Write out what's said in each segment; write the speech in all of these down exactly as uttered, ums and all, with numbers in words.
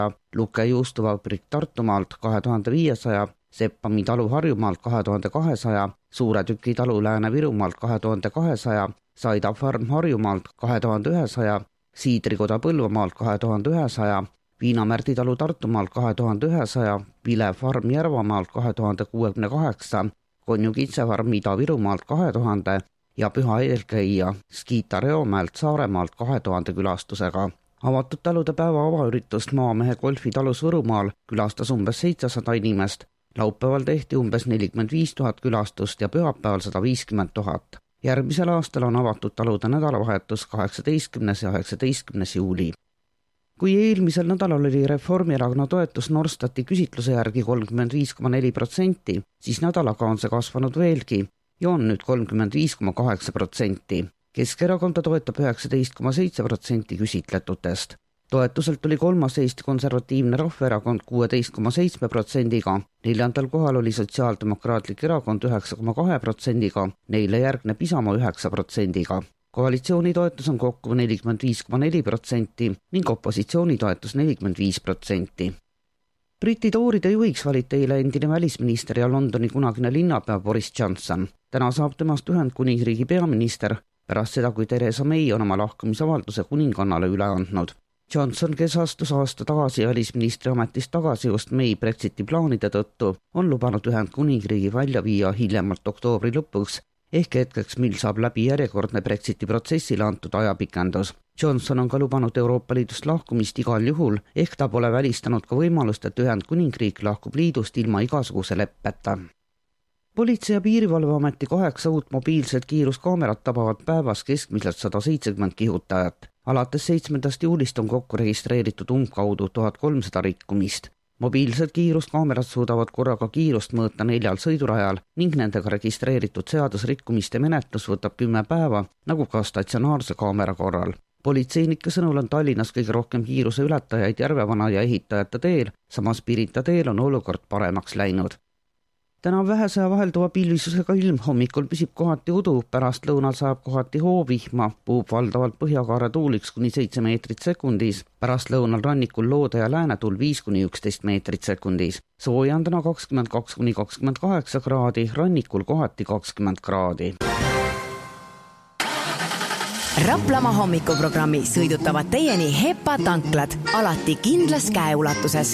Luke juustuvabrik Tartumaalt kahe tuhande viiesaja, Seppami talu Harjumaalt kahe tuhande kahesaja, Suure Tüki talu Lääne-Virumaalt kahe tuhande kahesaja, Saida farm Harjumaalt kahe tuhande ühesaja, Siidrikoda Põlvamaalt kahe tuhande ühesaja, Viinamärdi talu Tartumaalt kahe tuhande ühesaja, Vile farm Järvamaalt kahe tuhande kuuekümne kaheksa, Konju kitsefarm Ida-Virumaalt kahe tuhande ja Püha eelkäija Skiita Reomäelt Saaremaalt kahe tuhande külastusega. Avatud talude päeva avaüritust Maamehe golfi talus Võrumaal külastas umbes seitsesada inimest, laupäeval tehti umbes nelikümmend viis tuhat külastust ja pühapäeval sada viiskümmend tuhat. Järgmisel aastal on avatud talude nädalavahetus kaheksateistkümnes ja üheksateistkümnes juuli. Kui eelmisel nädalal oli Reformierakonna toetus Norstati küsitluse järgi kolmkümmend viis koma neli protsenti, siis nädalaga on see kasvanud veelgi ja on nüüd kolmkümmend viis koma kaheksa protsenti. Keskerakonda toetab üheksateist koma seitse protsenti küsitletutest. Toetuselt oli kolmas Eesti Konservatiivne Rahvaerakond kuusteist koma seitse protsendiga, neljandal kohal oli Sotsiaaldemokraatlik erakond üheksa koma kahe protsendiga, neile järgneb Isamaa üheksa protsendiga. Koalitsiooni toetus on kokku nelikümmend viis koma neli protsenti ning opositsiooni toetus nelikümmend viis protsenti. Briti tooride juhiks valiti eile endine välisminister ja Londoni kunagine linnapea Boris Johnson. Täna saab temast Ühendkuningriigi peaminister pärast seda, kui Theresa May on oma lahkumisavalduse kuningannale üle andnud. Johnson, kes astus aasta tagasi välisministri ametist tagasi just May Brexiti plaanide tõttu, on lubanud Ühendkuningriigi välja viia hiljemalt oktoobri lõpuks, ehk hetkeks, mil saab läbi järjekordne Brexiti protsessile antud ajapikendus. Johnson on ka lubanud Euroopa Liidust lahkumist igal juhul, ehk ta pole välistanud ka võimalust, et Ühendkuningriik lahkub liidust ilma igasuguse leppeta. Politsei- ja Piirivalveameti kaheksa uut mobiilset kiiruskaamerat tabavad päevas keskmiselt sada seitsekümmend kihutajat. Alates seitsmendast juulist on kokku registreeritud umbkaudu tuhat kolmsada rikkumist. Mobiilsed kiiruskaamerad suudavad korraga kiirust mõõta neljal sõidurajal ning nendega registreeritud seadusrikkumiste menetlus võtab kümme päeva, nagu ka statsionaarse kaamera korral. Politseinike sõnul on Tallinnas kõige rohkem kiiruse ületajaid Järvevana ja Ehitajate teel, samas Pirita teel on olukord paremaks läinud. Täna vähese vahelduva pilvisusega ilm, hommikul püsib kohati udu, pärast lõunal saab kohati hoovihma, puhub valdavalt põhjakaare tuuliks kuni seitse meetrit sekundis, pärast lõunal rannikul Loode ja Läänetuul viis kuni üksteist meetrit sekundis. Sooja on täna kakskümmend kaks kuni kakskümmend kaheksa kraadi, rannikul kohati kakskümmend kraadi. Raplamaa hommikuprogrammi sõidutavad teieni Hepa tanklad, alati kindlas käeulatuses.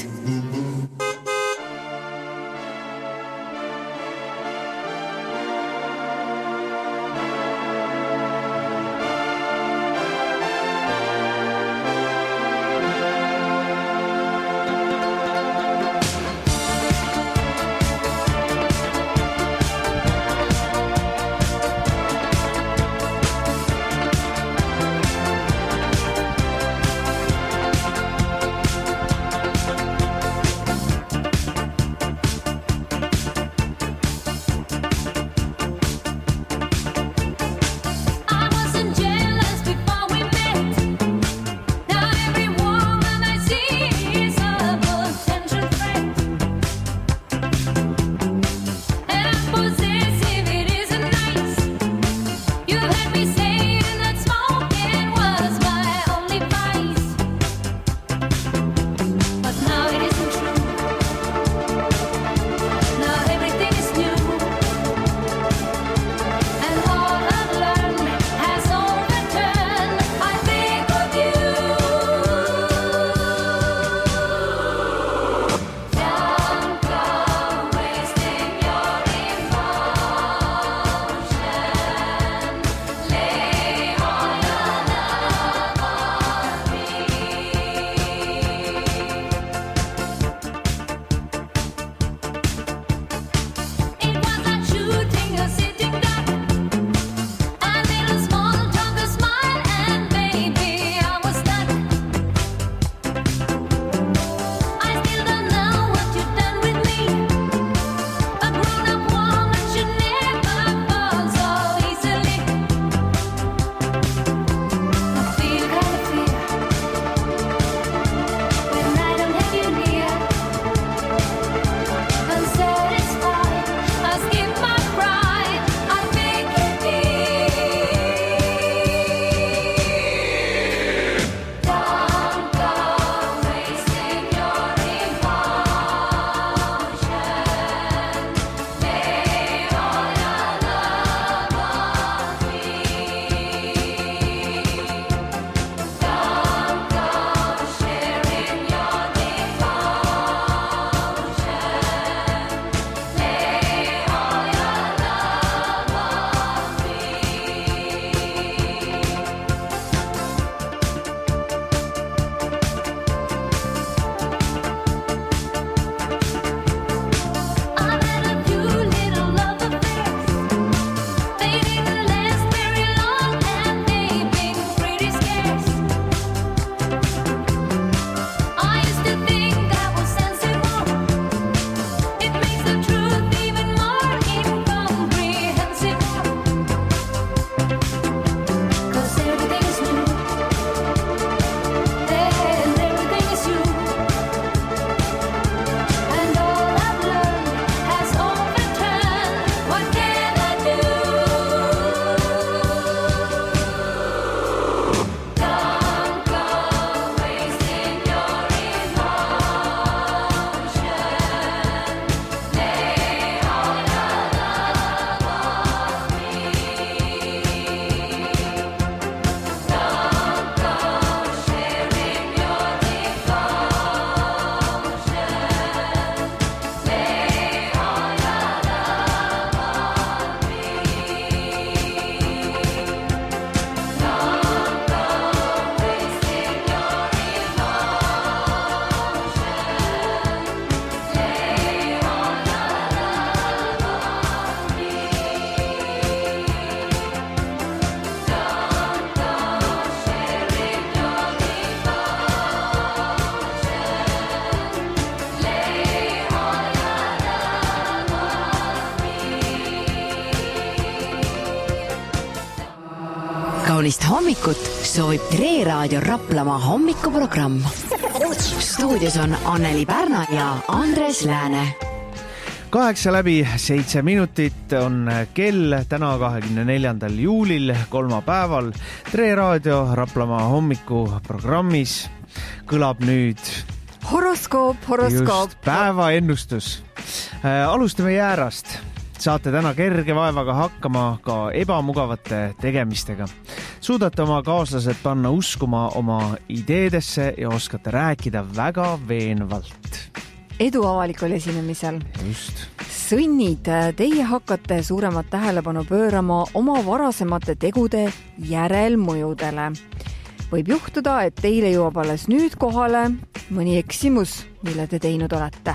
kaunist hommikut soovib Tre Raadio Raplamaa hommikuprogramm. Stuudios on Anneli Pärna ja Andres Lääne. Kaheksa läbi seitse minutit on kell täna kahekümne neljandal juulil kolmapäeval. Tre Raadio Raplamaa hommikuprogrammis kõlab nüüd horoskoop, horoskoop. Just päeva ennustus. Alustame jäärast. Saate täna kerge vaevaga hakkama ka ebamugavate tegemistega. Suudate oma kaaslased panna uskuma oma ideedesse ja oskate rääkida väga veenvalt. Edu avalikul esinemisel. Just. Sõnnid, teie hakkate suuremat tähelepanu pöörama oma varasemate tegude järelmõjudele. Võib juhtuda, et teile jõuab alles nüüd kohale mõni eksimus, mille te teinud olete.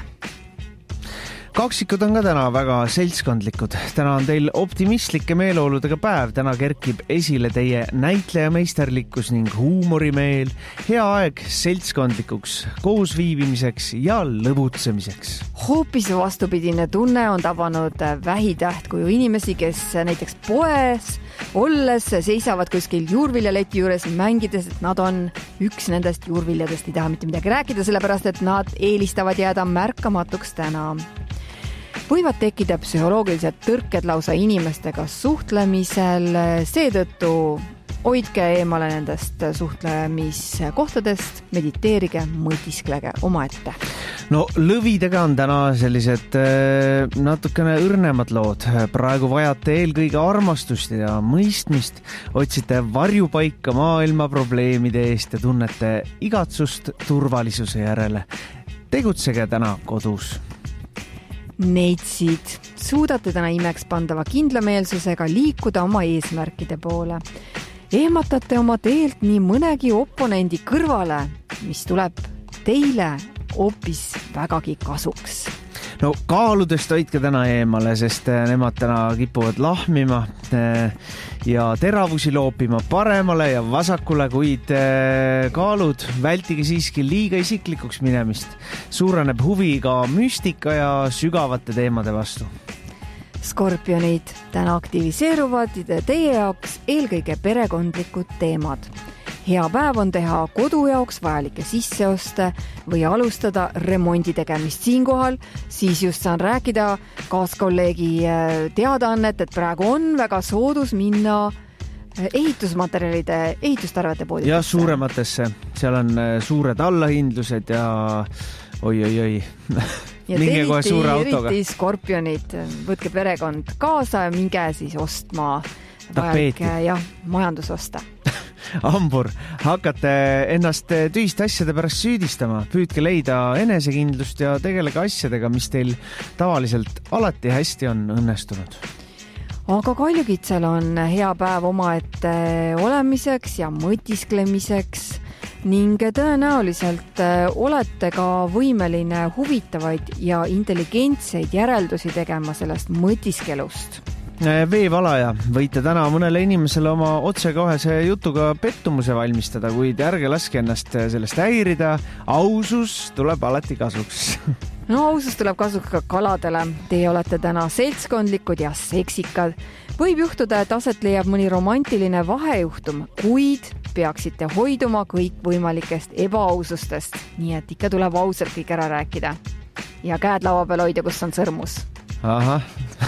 Kaksikud on ka täna väga seltskondlikud. Täna on teil optimistlike meeleoludega päev. Täna kerkib esile teie näitlejameisterlikkus ning huumorimeel. Hea aeg seltskondlikuks koosviibimiseks ja lõbutsemiseks. Hoopis vastupidine tunne on tabanud vähitähtkuju inimesi, kes näiteks poes olles seisavad kuskil juurviljaleti juures mängides, et nad on üks nendest juurviljadest. Ei taha mitte midagi rääkida, sellepärast et nad eelistavad jääda märkamatuks täna. Võivad tekkida psühholoogilised tõrked lausa inimestega suhtlemisel, seetõttu hoidke eemale nendest suhtlemiskohtadest, mediteerige, mõtisklege omaette. No lõvidega on täna sellised natukene õrnemad lood. Praegu vajate eelkõige armastust ja mõistmist, otsite varjupaika maailma probleemide eest ja tunnete igatsust turvalisuse järele. Tegutsege täna kodus. Neitsid, suudate täna imeks pandava kindlameelsusega liikuda oma eesmärkide poole. Ehmatate oma teelt nii mõnegi oponendi kõrvale, mis tuleb teile hoopis vägagi kasuks. No kaaludest hoidke täna eemale, sest nemad täna kipuvad lahmima ja teravusi loopima paremale ja vasakule, kuid kaalud vältige siiski liiga isiklikuks minemist. Suureneb huvi ka müstika ja sügavate teemade vastu. Skorpionid, täna aktiviseeruvad teie jaoks eelkõige perekondlikud teemad. Hea päev on teha kodu jaoks vajalikke sisseoste või alustada remondi tegemist siinkohal, siis just saan rääkida kaaskolleegi teadaannet, et praegu on väga soodus minna ehitusmaterjalide, ehitustarvete poodidesse. Ja suurematesse, seal on suured allahindlused ja oi-oi-oi. Ja eriti, eriti skorpionid, võtke perekond kaasa ja minge siis ostma vajalike ja majandusoste. Ambur, hakkate ennast tühiste asjade pärast süüdistama, püüdke leida enesekindlust ja tegelege asjadega, mis teil tavaliselt alati hästi on õnnestunud. Aga Kaljukitsel on hea päev omaette olemiseks ja mõtisklemiseks ning tõenäoliselt olete ka võimeline huvitavaid ja intelligentseid järeldusi tegema sellest mõtiskelust. Veevalaja, võite täna mõnele inimesele oma otsekohese jutuga pettumuse valmistada, kuid ärge laske ennast sellest häirida. Ausus tuleb alati kasuks. No ausus tuleb kasuks ka kaladele. Teie olete täna seltskondlikud ja seksikad. Võib juhtuda, et aset leiab mõni romantiline vahejuhtum, kuid peaksite hoiduma kõik võimalikest ebaausustest. Nii et ikka tuleb ausalt kõik ära rääkida. Ja käed laua peal hoida, kus on sõrmus. Ahah.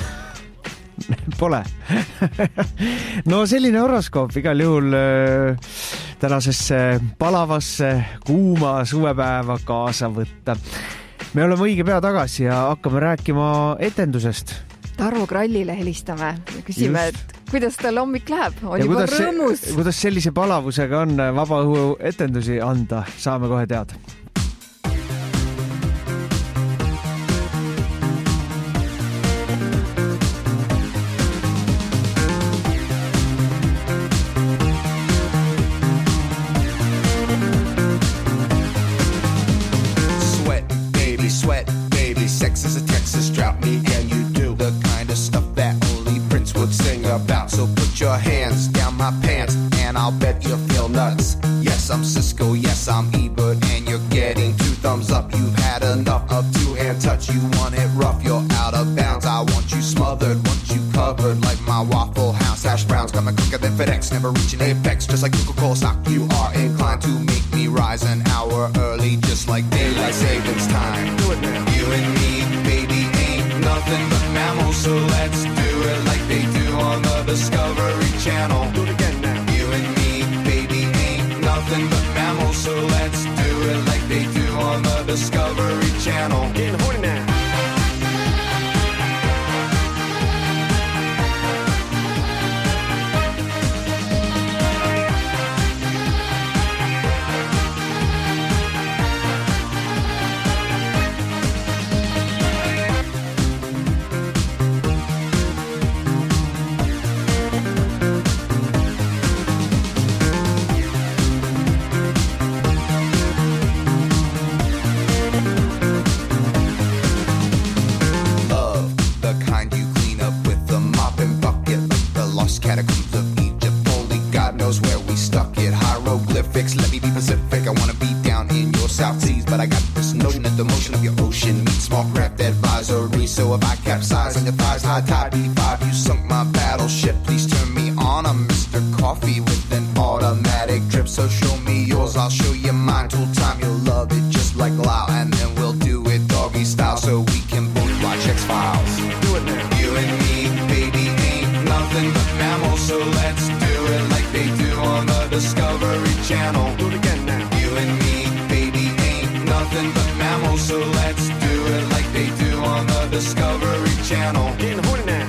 Pole. No selline horoskoop igal juhul tänasesse palavasse kuuma suvepäeva kaasa võtta. Me oleme õige pea tagasi ja hakkame rääkima etendusest. Tarvo Krallile helistame ja küsime, Just. et kuidas tal hommik läheb? On ja juba kuidas, rõõmus. Kuidas sellise palavusega on vaba õhu etendusi anda? Saame kohe teada. Your hands down my pants and I'll bet you feel nuts. Yes, I'm Cisco, yes, I'm Ebert, and you're getting two thumbs up. You've had enough of two-hand touch. You want it rough, you're out of bounds. I want you smothered, want you covered like my Waffle House. Hash browns coming quicker than FedEx, never reaching apex. Just like Coca-Cola stock, you are inclined to make me rise an hour early, just like daylight savings time. Do it now. You and me, baby, ain't nothing but mammals, so let's do it like they do on the Discovery Channel. Do it again now. You and me, baby, ain't nothing but mammals, so let's do it like they do on the Discovery Channel. Getting horny now. Catacombs of Egypt, only God knows where we stuck it. Hieroglyphics, let me be Pacific. I wanna be down in your South Seas, but I got this notion that the motion of your ocean meets small craft advisory. So if I capsize on your thighs, high tide B five, you sunk my battleship. Please turn me on, I'm Mister Coffee with an automatic drip. So show me yours, I'll show you mine. Tool time, you'll love it just like Lau, and then we'll do it doggy style, so we can both watch X-Files. Do it now. You and me, baby, ain't nothing but mammals, so let's do it like they do on the Discovery Channel. Do it again now. You and me, baby, ain't nothing but mammals, so let's do it like they do on the Discovery Channel. Getting horny now.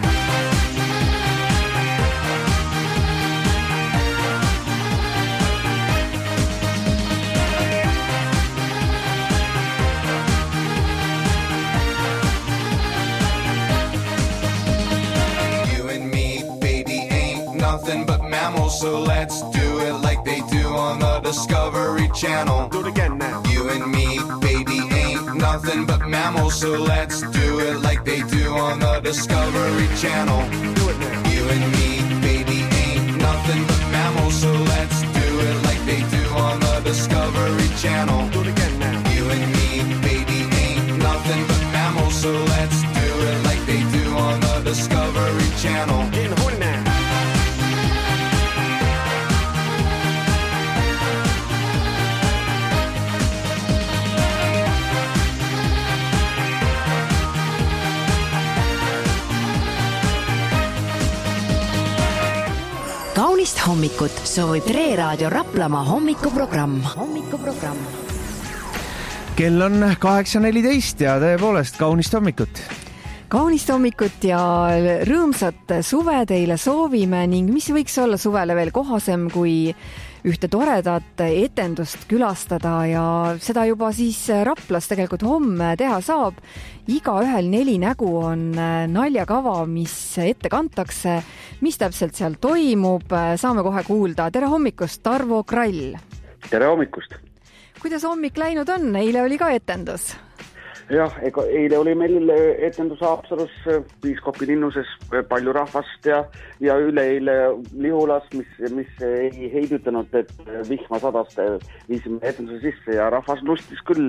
Nothing but mammals, so let's do it like they do on the Discovery Channel. Do it again now. You and me, baby, ain't nothing but mammals, so let's do it like they do on the Discovery Channel. Do it now. You and me, baby, ain't nothing but mammals, so let's do it like they do on the Discovery Channel. Do it again now. You and me, baby, ain't nothing but mammals, so let's do it like they do on the Discovery Channel. Getting horny now. Kaunist hommikut soovib Tre Raadio Raplamaa hommikuprogramm. hommikuprogramm. Kell on kaheksa neliteist ja tõepoolest kaunist hommikut. Kaunist hommikut ja rõõmsat suve teile soovime ning mis võiks olla suvele veel kohasem kui ühte toredat etendust külastada ja seda juba siis Raplas tegelikult homme teha saab. Igaühel neli nägu on naljakava, mis ette kantakse, mis täpselt seal toimub. Saame kohe kuulda. Tere hommikust, Tarvo Krall. Tere hommikust. Kuidas hommik läinud on? Eile oli ka etendus. Jah, ega eile oli meil etendus Haapsalus, Piiskopi linnuses palju rahvast ja, ja üleeile Lihulas, mis, mis ei heidutanud, et vihma sadast viisime etenduse sisse ja rahvas lustis küll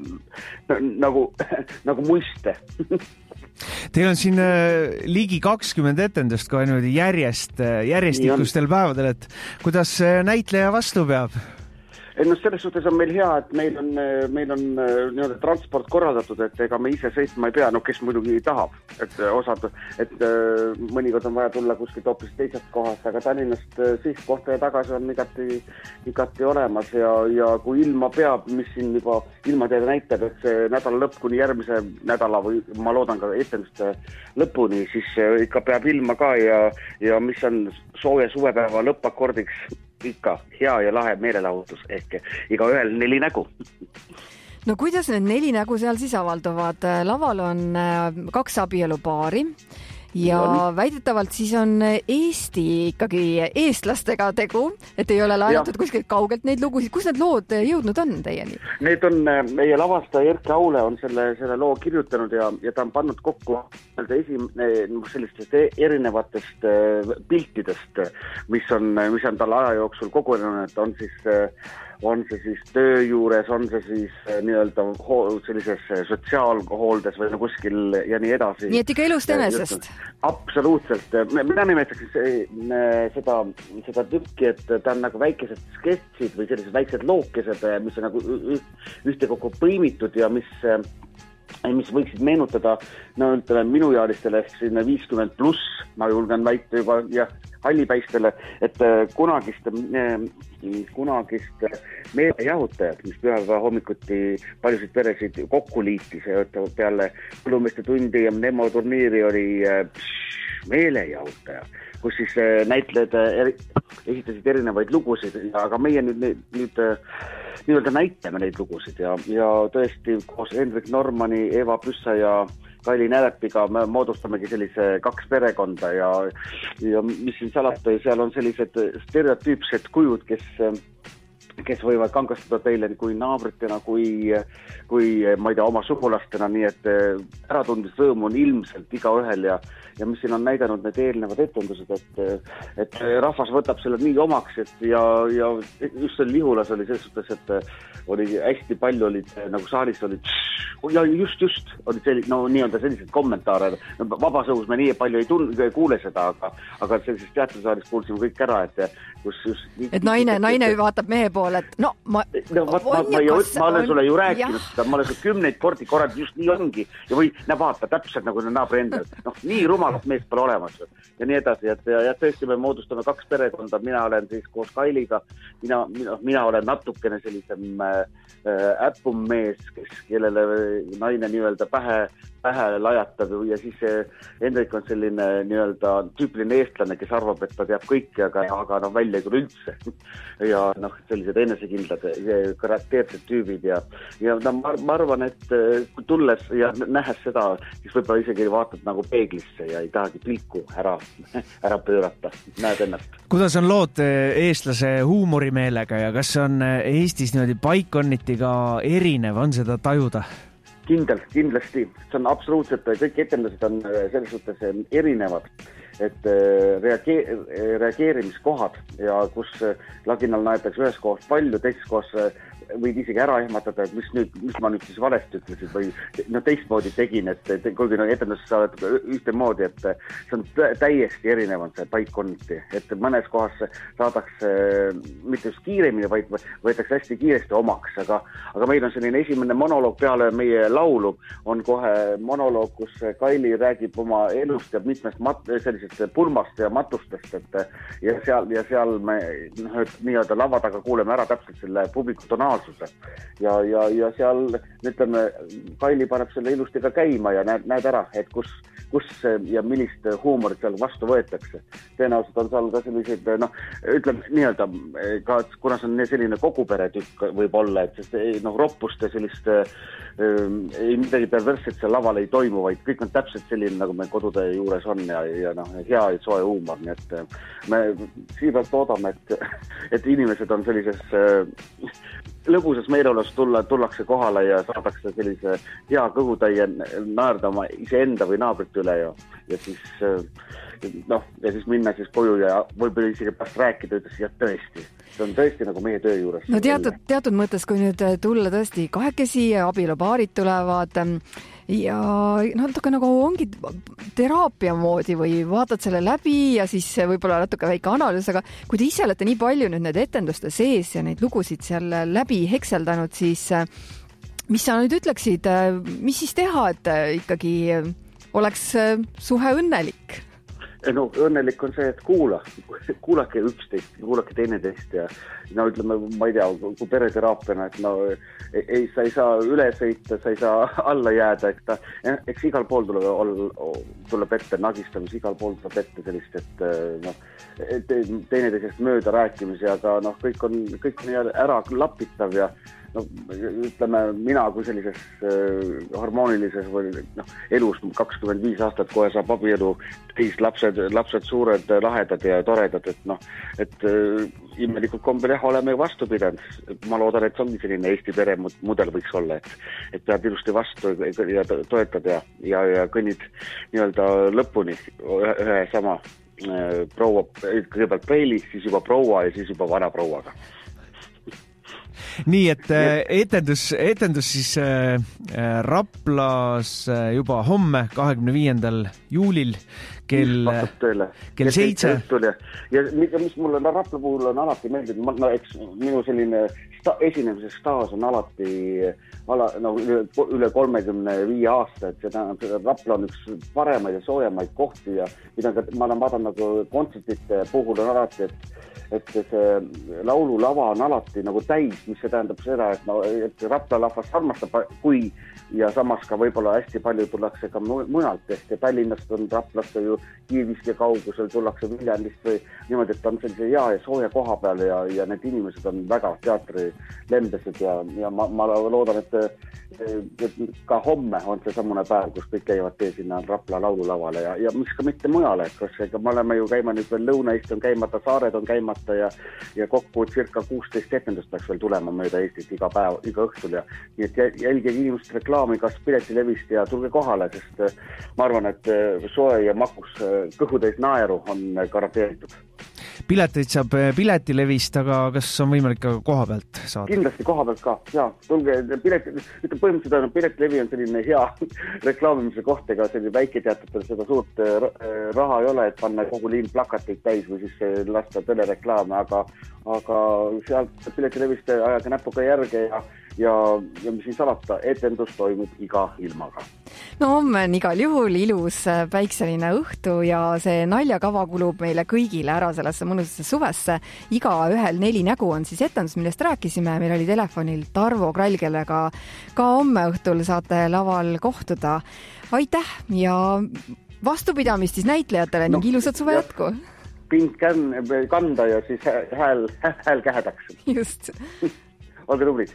nagu, nagu muiste. Teil on siin ligi kakskümmend etendust kohe niimoodi järjest, järjestikustel päevadel, et kuidas näitleja vastu peab? No selles suhtes on meil hea, et meil on, meil on nii-öelda transport korraldatud, et ega me ise sõitma ei pea, no kes muidugi tahab, et osad, et mõnikord on vaja tulla kuskilt hoopis teisest kohast, aga Tallinnast sihtkohta ja tagasi on igati, igati olemas ja, ja kui ilma peab, mis siin juba ilmateede näitab, et see nädala lõpp kuni järgmise nädala või ma loodan ka etenduste lõpuni, siis ikka peab ilma ka ja, ja mis on sooja suvepäeva lõppakordiks ikka hea ja lahe meelelahutus ehk iga ühel neli nägu. No kuidas need neli nägu seal siis avalduvad? Laval on kaks abielupaari ja on. Väidetavalt siis on Eesti ikkagi eestlastega tegu, et ei ole laenatud kuskilt kaugelt neid lugusid. Kus need lood jõudnud on teieni? Need on meie lavastaja Erki Aule on selle, selle loo kirjutanud ja, ja ta on pannud kokku esim, sellistest erinevatest piltidest, mis on, mis on tal aja jooksul kogunenud, on siis on see siis töö juures, on see siis nii-öelda sellises sotsiaalhooldes või no kuskil ja nii edasi. Nii et ikka elust enesest? Absoluutselt. Mina nimetaks seda, seda tükki, et ta on nagu väikesed sketsid või sellised väiksed lookesed, mis on nagu ühte kokku põimitud ja mis mis võiksid meenutada no, ütleme, minuealistele ehk sinna viiskümmend pluss, ma julgen väita juba ja hallipäistele, et kunagist, kunagist meelejahutajad, mis pühapäeva hommikuti paljusid peresid kokku liitis ja peale põllumeeste tundi ja Nemo turniiri oli pš, meelejahutaja, kus siis näitlejad eri, esitasid erinevaid lugusid, aga meie nüüd, nüüd nii-öelda näitame neid lugusid ja, ja tõesti koos Hendrik Normani, Eva Püssa ja Kaili Nälepiga me moodustamegi sellise kaks perekonda ja, ja mis siin salata, seal on sellised stereotüüpsed kujud, kes, kes võivad kangastada teile kui naabritena, kui, kui ma ei tea, oma sugulastena, nii et äratundmisrõõm on ilmselt igaühel ja ja mis siin on näidanud need eelnevad etendused, et, et rahvas võtab selle nii omaks, et ja, ja just seal Lihulas oli selles suhtes, et oli hästi palju olid, nagu saalis olid ja just, just, olid sellised, no nii-öelda sellised kommentaare, no, vabasõus me nii palju ei, tun, ei kuule seda, aga, aga sellisest teatrisaalis kuulsime kõik ära, et kus just... Et naine, naine vaatab mehe poole, et no ma... No, ma, ma, ma, ma, ma olen sulle ju rääkinud seda, ma olen sulle kümneid kordi korrad, just nii ongi ja või näe vaata täpselt nagu naabri endal, noh nii rumalat meest pole olemas ja nii edasi, et ja, ja tõesti me moodustame kaks perekonda, mina olen siis koos Kailiga, mina, mina, mina olen natukene sellisem äh, äppum mees, kes, kellele naine nii-öelda pähe, pähe lajatab ja siis Hendrik on selline nii-öelda tüüpiline eestlane, kes arvab, et ta teab kõike, aga, aga noh, välja ei tule üldse. Ja noh, sellised enesekindlad karakteersed tüübid ja, ja no, ma, ma arvan, et kui tulles ja nähes seda, siis võib-olla isegi vaatad nagu peeglisse ja ei tahagi pilku ära, ära pöörata, näed ennast. Kuidas on lood eestlase huumorimeelega ja kas on Eestis niimoodi paikonniti ka erinev, on seda tajuda? Kindel, kindlasti. See on absoluutselt, kõik etendused on selles suhtes erinevad, et reagee, reageerimiskohad ja kus laginal näetakse ühes kohas palju, teises kohas võid isegi ära ehmatada, et mis nüüd, mis ma nüüd siis valesti ütlesin või no teistmoodi tegin, et kuigi no etendus sa oled ühte moodi, et see on täiesti erinev on see paikkonniti, et mõnes kohas saadakse mitte just kiiremini, vaid võetakse hästi kiiresti omaks, aga, aga meil on selline esimene monoloog peale meie laulu, on kohe monoloog, kus Kaili räägib oma elust ja mitmest mat, sellisest pulmast ja matustest, et ja seal, ja seal me noh, nii-öelda lava taga kuuleme ära täpselt selle publiku tonaalsuse. Ja, ja, ja seal, ütleme, Kaili paneb selle ilusti ka käima ja näed, näed ära, et kus, kus ja millist huumorit seal vastu võetakse. Tõenäoliselt on seal ka sellised, noh, ütleme nii-öelda, ka, kuna see on selline koguperetükk võib olla, et sest, noh, roppust ja sellist ei midagi perverset seal laval ei toimu, vaid kõik on täpselt selline, nagu me kodude juures on ja, ja noh, hea ja soe huumor, nii et me siiralt oodame, et, et inimesed on sellises lõbusas meeleolus tulla, tullakse kohale ja saadakse sellise hea kõhutäie naerdama iseenda või naabrite üle ja, ja siis noh, ja siis minna siis koju ja võib-olla isegi pärast rääkida, ütles, jah tõesti, see on tõesti nagu meie töö juures. No teatud, teatud mõttes, kui nüüd tulla tõesti kahekesi ja abielupaarid tulevad ja noh, natuke nagu ongi teraapia moodi või vaatad selle läbi ja siis võib-olla natuke väike analüüs, aga kui te ise olete nii palju nüüd need etenduste sees ja neid lugusid seal läbi hekseldanud, siis mis sa nüüd ütleksid, mis siis teha, et ikkagi oleks suhe õnnelik? No õnnelik on see, et kuula, kuulake üksteist, kuulake teineteist ja no ütleme, ma ei tea, kui pereteraapiana, et no ei, sa ei saa üle sõita, sa ei saa alla jääda, eks ta, eks igal pool tuleb, tuleb ette nagistamis, igal pool tuleb ette sellist, et noh, teineteisest mööda rääkimisi, aga noh, kõik on, kõik on ära lapitav ja no ütleme, mina kui sellises äh, harmoonilises või noh, elus kakskümmend viis aastat kohe saab abielu teis lapsed, lapsed suured, lahedad ja toredad, et noh, et äh, imelikult kombel jah, oleme vastu pidanud. Ma loodan, et see ongi selline Eesti pere mudel võiks olla, et, et pead ilusti vastu ja toetad ja, ja, ja kõnnid nii-öelda lõpuni ühe, ühe sama äh, proua, kõigepealt preili, siis juba proua ja siis juba vana prouaga. nii, et etendus, etendus siis Raplas juba homme, kahekümne viiendal juulil kell, kell seitse. Ja mis mulle Rapla puhul on alati meeldinud, no eks minu selline sta, esinemise staas on alati ala, no, üle kolmekümne viie aasta, et see tähendab, et Rapla on üks paremaid ja soojemaid kohti ja mida ma olen vaadanud nagu kontsertite puhul on alati, et et see laululava on alati nagu täis, mis see tähendab seda, et, no, et Rapla lahvas armastab, kui ja samas ka võib-olla hästi palju tullakse ka mujalt, ehk Tallinnast on Raplasse ju Kiiviski kaugusel, tullakse Viljandist või niimoodi, et on sellise hea ja sooja koha peal ja, ja need inimesed on väga teatri lembesed ja, ja ma, ma loodan, et, et ka homme on see samune päev, kus kõik käivad tee sinna Rapla laululavale ja, ja mis ka mitte mujale, kas me oleme ju käima nüüd veel Lõuna-Eesti on käimata, Saared on käimata ja, ja kokku circa kuusteist etendust peaks veel tulema mööda Eestit iga päev, iga õhtul ja nii et jälgige inimest reklaami kas piletilevist ja tulge kohale, sest ma arvan, et soe ja makus kõhutäis naeru on garanteeritud. Pileteid saab piletilevist, aga kas on võimalik ka koha pealt saada? Kindlasti koha pealt ka, jaa. Tulge, pilet, põhimõtteliselt on piletilevi on selline hea reklaamimise koht, ega selline väiketeatratel seda suurt raha ei ole, et panna kogu liin plakateid täis või siis lasta telereklaame, aga, aga sealt piletilevist ajaga näpuga järge ja ja, ja mis siin salata, etendus toimub iga ilmaga. No homme on igal juhul ilus päikseline õhtu ja see naljakava kulub meile kõigile ära sellesse mõnusasse suvesse. Iga ühel neli nägu on siis etendus, millest rääkisime. Meil oli telefonil Tarvo Krall, kellega ka homme õhtul saate laval kohtuda. Aitäh ja vastupidamist siis näitlejatele no, ning ilusat suve jätku. Pind kanda ja siis hääl, hääl kähedaks. Just. Olge tubrid.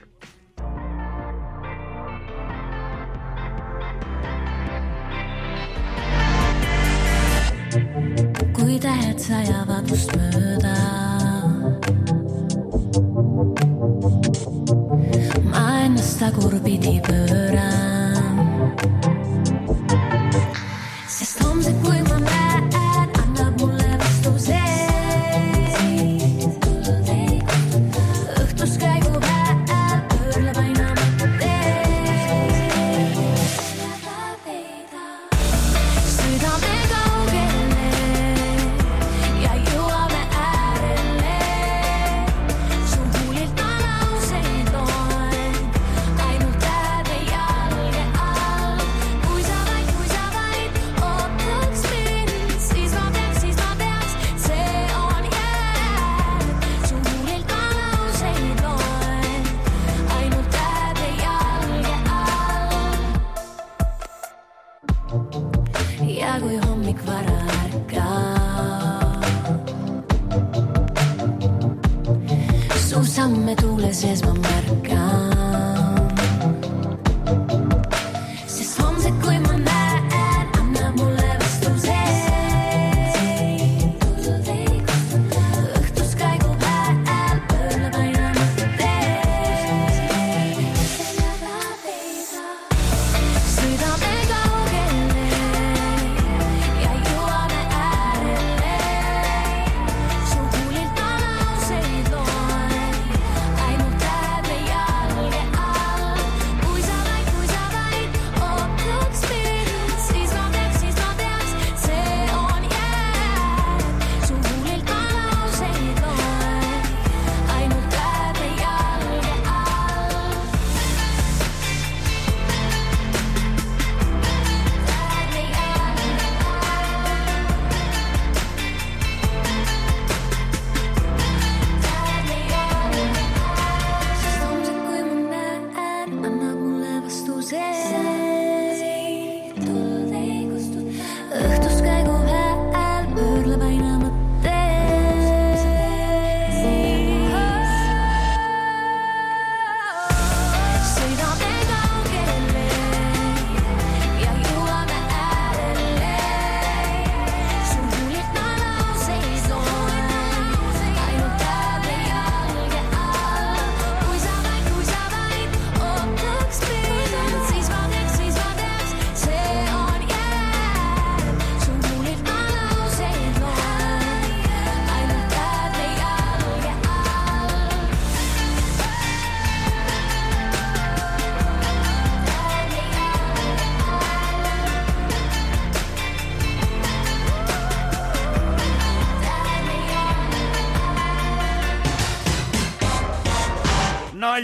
Kui tähed sajavad ust mööda, ma ennast tagurpidi pööran, sest homsed, kui ma näen, annab mulle vastu see. Õhtus käigub hääl, pöörleb aina mõtteid. Südame kaugele ja jõuame äärele. Su huulilt ma lauseid loen, ainult tähede jalge all. Kui sa vaid, kui sa vaid ootaks mind, siis ma peaks, siis ma peaks, see on jääd. Su huulilt ma lauseid loen, ainult tähede jalge all. Ja kui hommik vara ärkab, su samme tuule sees ma märkan, sest homsed, kui ma näen, annab mulle vastu see. Õhtus käigub hääl, pöörleb aina mõtteid. Südame kaugele ja jõuame äärele. Su huulilt ma lauseid loen, ainult tähede jalge all. Kui sa vaid, kui sa vaid ootaks mind, siis ma peaks, siis ma peaks, see on jääd. Su huulilt ma lauseid loen, ainult tähede jalge all. Tähede jalge sest homsed, kui ma näen, annab mulle vastu see. Õhtus käigub hääl, pöörleb aina mõtteid. Sõidame kaugele ja jõuame äärele. Su huulilt ma lauseid loen, ainult tähede jalge all. Kui sa vaid, kui sa vaid ootaks mind, siis ma teeks,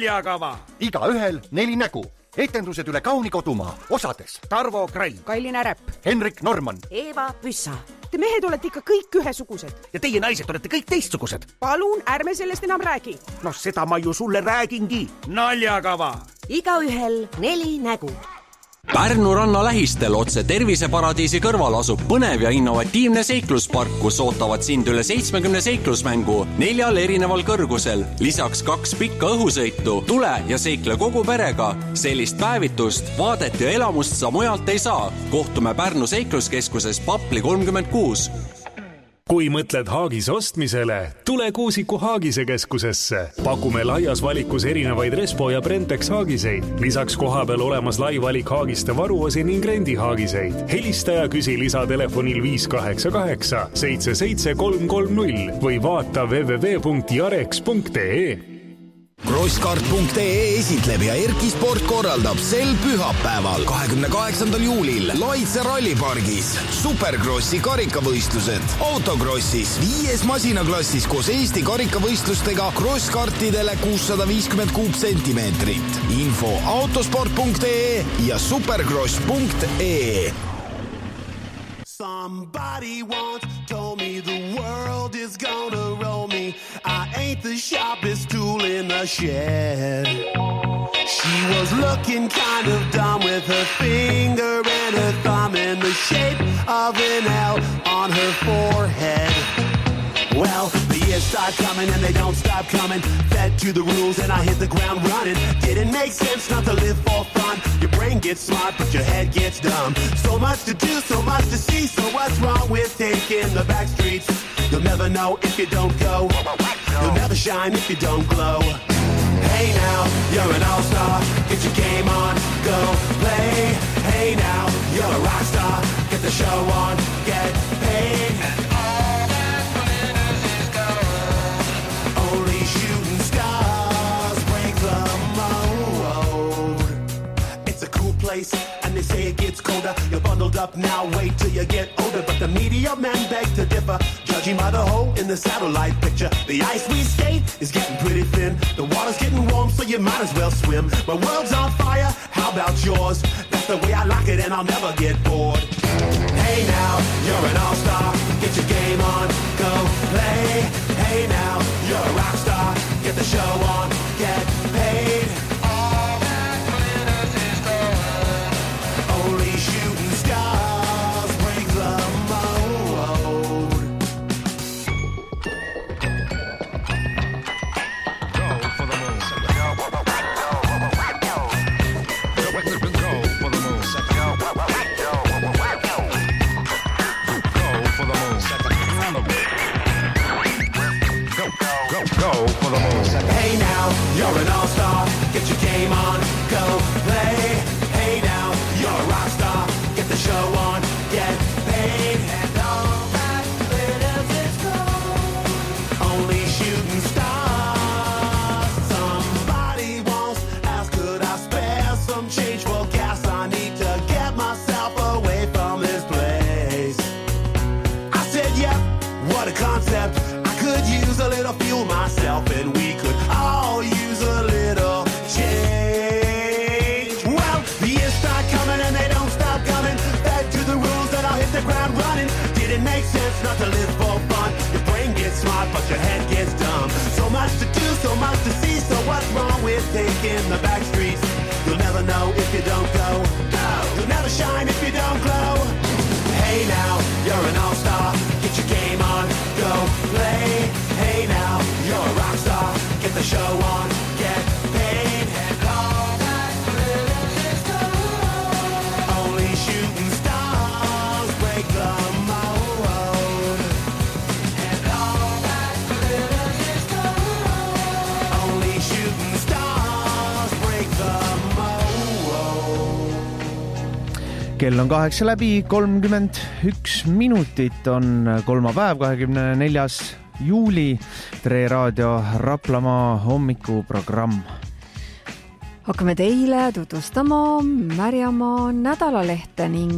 Naljagava. Igaühel neli nägu. Etendused üle kauni kodumaa. Osades Tarvo Krall, Kailina Räpp, Henrik Norman, Eeva Püssa. Te mehed olete ikka kõik ühesugused. ja teie naised olete kõik teistsugused. Palun, ärme sellest enam räägi. No seda ma ju sulle räägingi. Naljagava. Igaühel neli nägu. Pärnu ranna lähistel otse terviseparadiisi kõrval asub põnev ja innovatiivne seikluspark, kus ootavad sind üle seitsmekümne seiklusmängu neljal erineval kõrgusel. Lisaks kaks pikka õhusõitu. Tule ja seikle kogu perega. Sellist päevitust, vaadet ja elamust sa mujalt ei saa. Kohtume Pärnu seikluskeskuses Papli kolmkümmend kuus. Kui mõtled Haagis ostmisele, tule Kuusiku Haagise keskusesse. Pakume laias valikus erinevaid Respo ja Brentex haagiseid. Lisaks koha peal olemas lai valik haagiste varuosi ning rendi haagiseid. Helista ja küsi lisatelefonil viis kaheksa kaheksa seitse seitse kolm kolm null või vaata w w w punkt jarex punkt ee. Crosskart punkt ee esitleb ja Erki Sport korraldab sel pühapäeval kahekümne kaheksandal juulil Laitse rallipargis Supercrossi karikavõistlused. Autokrossis viies masinaklassis koos Eesti karikavõistlustega crosskartidele kuussada viiskümmend kuupsentimeetrit. Info autosport punkt ee ja supercross punkt ee. Somebody once told me the world is gonna roll me. I ain't the sharpest tool in the shed. She was looking kind of dumb with her finger and her thumb in the shape of an L on her forehead. Well, the years start coming and they don't stop coming. Fed to the rules and I hit the ground running. Didn't make sense not to live for fun. Your brain gets smart but your head gets dumb. So much to do, so much to see. So what's wrong with taking the back streets? You'll never know if you don't go. You'll never shine if you don't glow. Hey now, you're an all-star. Get your game on, go play. Hey now, you're a rock star. Get the show on, get paid. Only shooting stars break the mold. It's a cool place, and they say it gets colder. You're bundled up now, wait till you get older. But the media men beg to differ, judging by the hole in the satellite picture. The ice we skate is getting pretty thin. The water's getting warm, so you might as well swim. My world's on fire, how about yours? That's the way I like it, and I'll never get bored. Hey now, you're an all-star. Get your game on, go play. Hey now, you're a rock star. Get the show on, get paid. All that glitters is gold. Only shooting stars break the mold. Go for the moon. Go for the moon. Go for the moon. Hey now, you're an all-star. Get your game on, go play. Hey now, you're a rock star. Get the show on, get paid. And all that glitters is gold. Only shooting stars. Somebody once asked, could I spare some change for gas? I need to get myself away from this place. I said, yeah, what a concept. Could use a little fuel myself, and we could all use a little change. Well, the years start coming and they don't stop coming. Back to the rules that I'll hit the ground running. Didn't make sense not to live for fun. Your brain gets smart, but your head gets dumb. So much to do, so much to see. So what's wrong with taking the back streets? You'll never know if you don't go. No. You'll never shine if you don't glow. Hey now, you're an all-star. Get your game on, go play. Hey now, you're a rock star. Get the show on, get paid. And all that glitters is gold. Only shooting stars break the mold. And all that glitters is gold. Only shooting stars break the mold. Kell on kaheksa läbi, kolmkümmend üks minutit on kolmapäev, kahekümne neljas juuli. Tere raadio Raplamaa hommikuprogramm. Hakkame teile tutvustama Märjamaa nädalalehte ning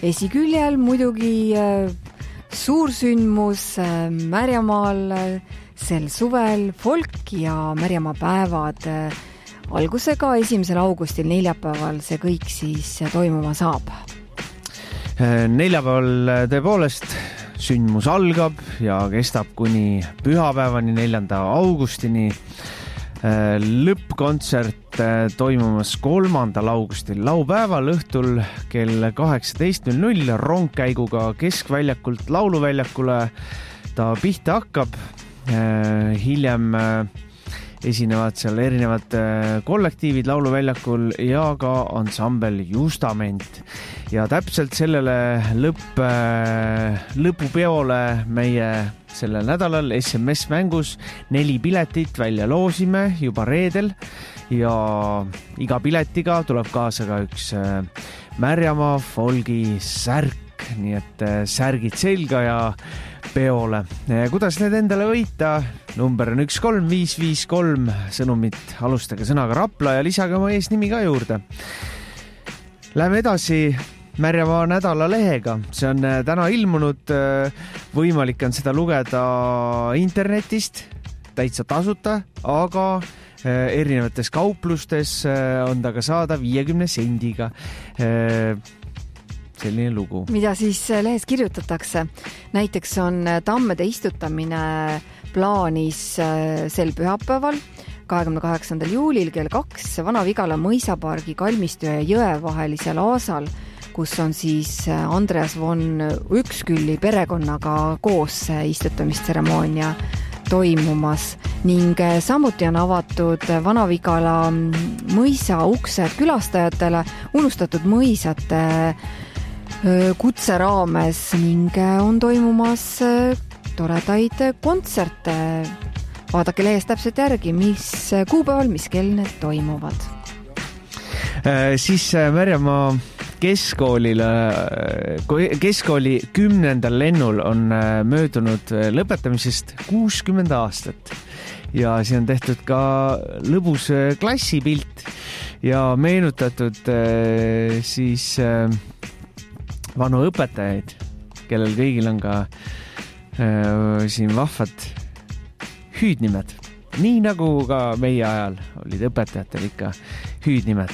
esiküljel muidugi suursündmus Märjamaal sel suvel folk ja Märjamaa päevad algusega esimesel augustil neljapäeval see kõik siis toimuma saab. Neljapäeval tõepoolest sündmus algab ja kestab kuni pühapäevani neljanda augustini. Lõppkontsert toimumas kolmandal augustil laupäeval õhtul kell kaheksateist null null rongkäiguga Keskväljakult Lauluväljakule ta pihta hakkab. Hiljem esinevad seal erinevad kollektiivid Lauluväljakul ja ka ansambel Justament. Ja täpselt sellele lõpp, lõpupeole meie sellel nädalal S M S mängus neli piletit välja loosime juba reedel ja iga piletiga tuleb kaasa ka üks Märjamaa folgi särk, nii et särgid selga ja peole. Kuidas need endale võita? Number on üks kolm viis viis kolm, sõnumit alustage sõnaga Rapla ja lisage oma eesnimi ka juurde. Läheme edasi Märjamaa nädala lehega. See on täna ilmunud, võimalik on seda lugeda internetist, täitsa tasuta, aga erinevates kauplustes on ta ka saada viiekümne sendiga. Selline lugu. Mida siis lehes kirjutatakse? Näiteks on tammede istutamine plaanis sel pühapäeval, kahekümne kaheksandal juulil kell kaks Vana-Vigala mõisapargi kalmistu ja jõe vahelisel aasal, kus on siis Andreas von Ükskülli perekonnaga koos istutamistseremoonia toimumas ning samuti on avatud Vana-Vigala mõisa uksed külastajatele unustatud mõisate kutse raames ning on toimumas toredaid kontserte. Vaadake lehest täpselt järgi, mis kuupäeval, mis kell need toimuvad. Siis Märjamaa keskkoolile, keskkooli kümnendal lennul on möödunud lõpetamisest kuuskümmend aastat ja siin on tehtud ka lõbus klassipilt ja meenutatud siis vanu õpetajaid, kellel kõigil on ka siin vahvad hüüdnimed. Nii nagu ka meie ajal olid õpetajatel ikka hüüdnimed.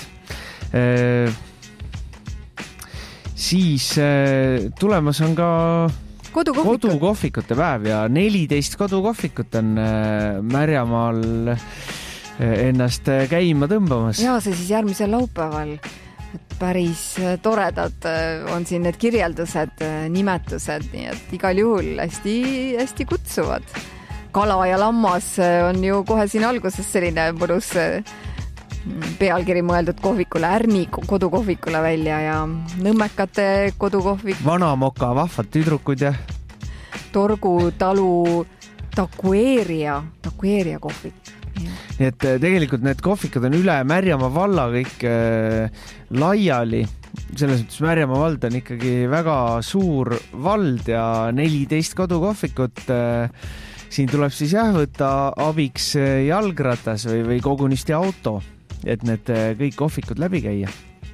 Siis tulemas on ka kodukohvikud. kodukohvikute päev ja neliteist kodukohvikut on Märjamaal ennast käima tõmbamas. Ja see siis järgmisel laupäeval. Päris toredad on siin need kirjeldused, nimetused, nii et igal juhul hästi, hästi kutsuvad. Kala ja lammas on ju kohe siin alguses selline mõnus pealkiri mõeldud kohvikule, Ärni kodukohvikule välja ja Nõmmekate kodukohvik. Vanamoka vahvad tüdrukud ja Torgu talu Takueeria, Takueeria kohvik. Nii et tegelikult need kohvikud on üle Märjamaa valla kõik äh, laiali. Selles mõttes Märjamaa vald on ikkagi väga suur vald ja neliteist kodukohvikut. Äh, siin tuleb siis jah võtta abiks jalgratas või, või kogunisti auto, et need kõik kohvikud läbi käia.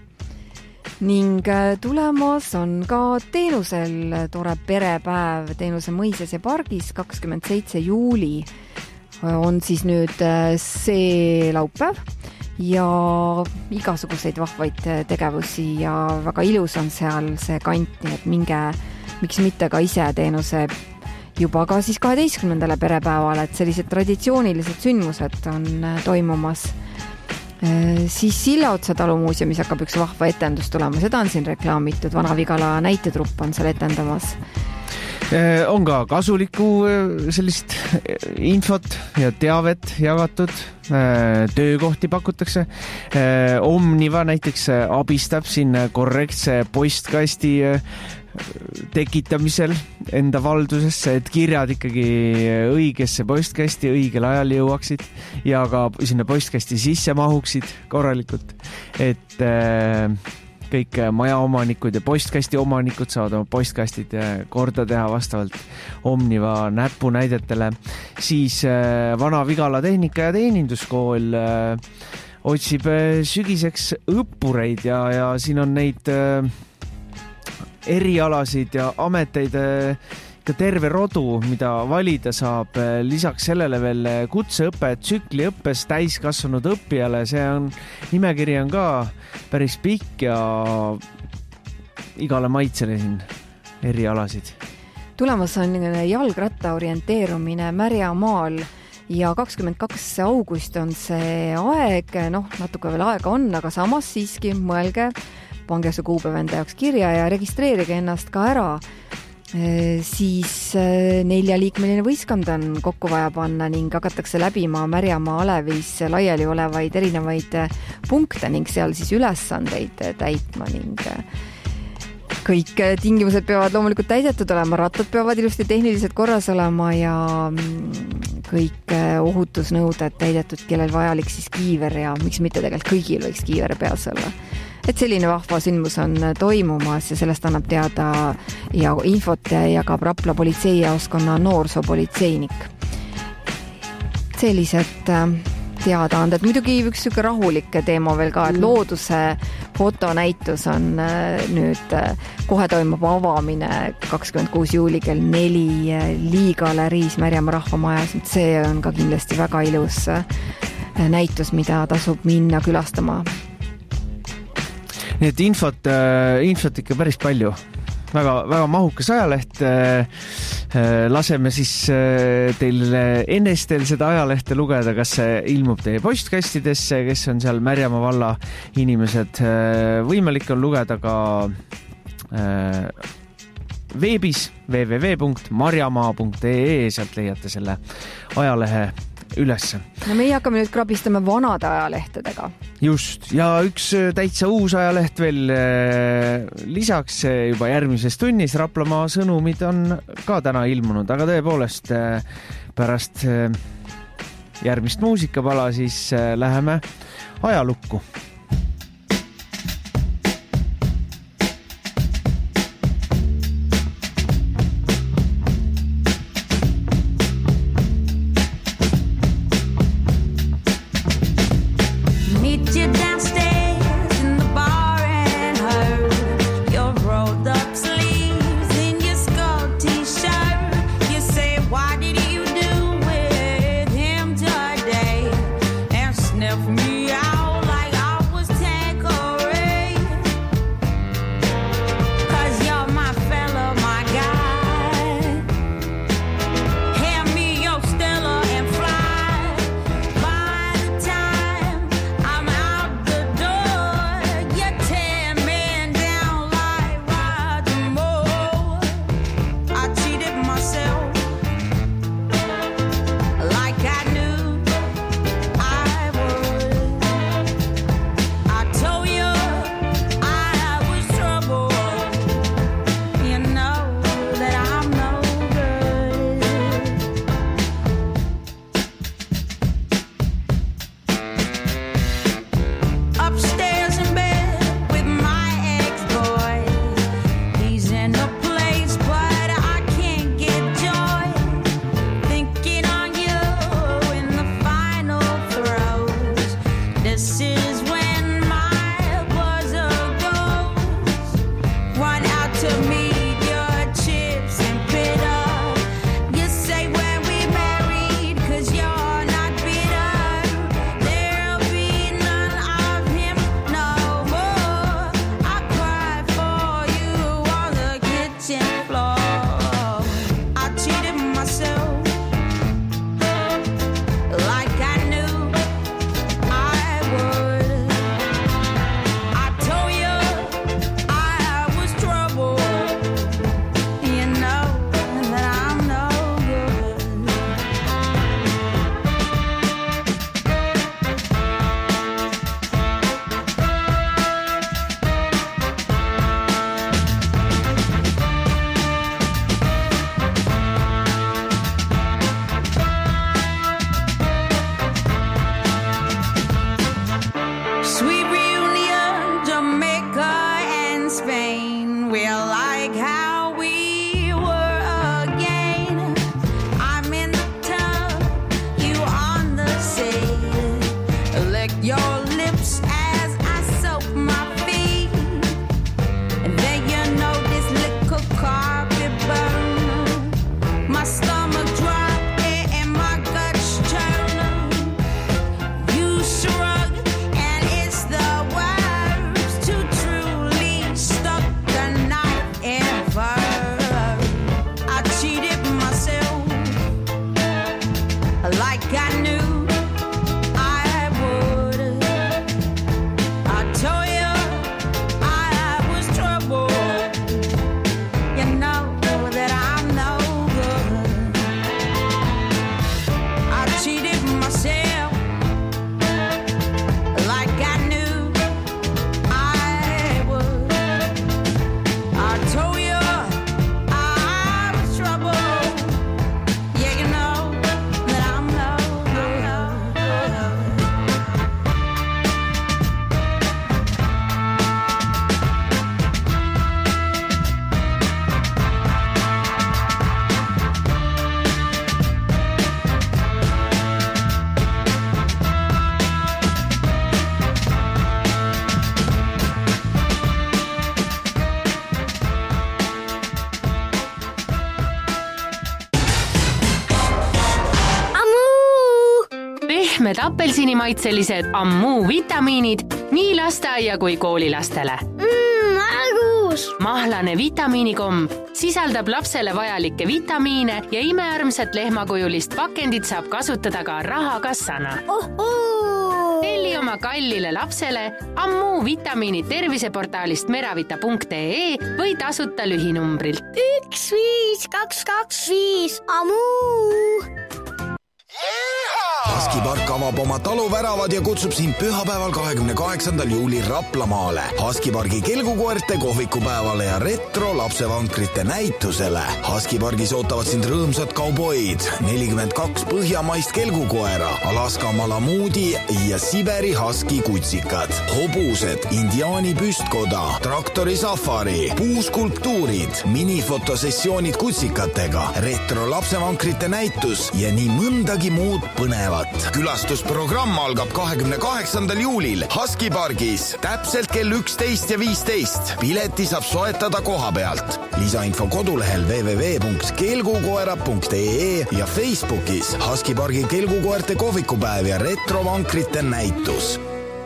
Ning tulemas on ka teenusel tore perepäev teenuse mõises ja pargis kakskümmend seitse juuli on siis nüüd see laupäev ja igasuguseid vahvaid tegevusi ja väga ilus on seal see kant, nii et minge, miks mitte ka ise teenuse juba ka siis kaheteistkümnendale perepäevale, et sellised traditsioonilised sündmused on toimumas. Siis Sillaotsa talumuuseumis hakkab üks vahva etendus tulema, seda on siin reklaamitud, Vana-Vigala näitetrupp on seal etendamas. On ka kasulikku sellist infot ja teavet jagatud, töökohti pakutakse. Omniva näiteks abistab siin korrektse postkasti tekitamisel enda valdusesse, et kirjad ikkagi õigesse postkasti õigel ajal jõuaksid ja ka sinna postkasti sisse mahuksid korralikult, et kõik majaomanikud ja postkasti omanikud saavad oma postkastid korda teha vastavalt Omniva näpunäidetele. Siis Vana-Vigala tehnika ja teeninduskool otsib sügiseks õppureid ja, ja siin on neid erialasid ja ameteid ikka terve rodu, mida valida saab, lisaks sellele veel kutseõpe, tsükliõppes täiskasvanud õppijale, see on, nimekiri on ka päris pikk ja igale maitsele siin erialasid. Tulemas on jalgratta orienteerumine Märjamaal ja kakskümmend kaks august on see aeg, noh, natuke veel aega on, aga samas siiski mõelge, pange see kuupäev enda jaoks kirja ja registreerige ennast ka ära. E, siis neljaliikmeline võistkond on kokku vaja panna ning hakatakse läbima Märjamaa alevis laiali olevaid erinevaid punkte ning seal siis ülesandeid täitma ning kõik tingimused peavad loomulikult täidetud olema, rattad peavad ilusti tehniliselt korras olema ja kõik ohutusnõuded täidetud, kellel vajalik siis kiiver ja miks mitte tegelikult kõigil võiks kiiver peas olla. Et selline vahva sündmus on toimumas ja sellest annab teada ja infot jagab Rapla politseijaoskonna noorsoopolitseinik. Sellised teadaanded. Muidugi üks süke rahulik teema veel ka, et looduse fotonäitus on nüüd kohe toimub avamine kakskümmend kuus juuli kell neli Liigaleriis Märjamaa rahvamajas. See on ka kindlasti väga ilus näitus, mida tasub minna külastama. Nii et infot, infot ikka päris palju. Väga, väga mahukas ajaleht. Laseme siis teil ennestel seda ajalehte lugeda, kas see ilmub teie postkastidesse, kes on seal Märjamaa valla inimesed. Võimalik on lugeda ka veebis w w w punkt marjamaa punkt e e, sealt leiate selle ajalehe ülesse. No meie hakkame nüüd krabistama vanade ajalehtedega. Just, ja üks täitsa uus ajaleht veel lisaks juba järgmises tunnis. Raplamaa sõnumid on ka täna ilmunud, aga tõepoolest pärast järgmist muusikapala siis läheme ajalukku. Sniff me out like I'll mitmed apelsinimaitselised Ammuu vitamiinid nii lasteaia kui koolilastele. Mmm, argus! Mahlane vitamiinikomb sisaldab lapsele vajalikke vitamiine ja imearmsat lehmakujulist pakendit saab kasutada ka rahakassana. Oh, oh. Telli oma kallile lapsele Ammuu vitamiinid terviseportaalist meravita punkt ee või tasuta lühinumbrilt. üks viis kaks kaks viis Ammuu! Husky Park avab oma taluväravad ja kutsub sind pühapäeval kahekümne kaheksandal juulil Raplamaale Husky Pargi kelgukoerte kohvikupäevale ja retro lapsevankrite näitusele. Husky Pargis ootavad sind rõõmsad kauboid, nelikümmend kaks põhjamaist kelgukoera, Alaska Malamuudi ja Siberi Husky kutsikad, hobused, indiaani püstkoda, traktori safari, puuskulptuurid, minifotosessioonid kutsikatega, retro lapsevankrite näitus ja nii mõndagi muud põnevat. Külastusprogramm algab kahekümne kaheksandal juulil Husky Pargis täpselt kell üksteist ja viisteist. Pileti saab soetada koha pealt. Lisainfo kodulehel w w w punkt kelgukoera punkt ee ja Facebookis Husky Pargi kelgukoerte kohvikupäev ja retrovankrite näitus.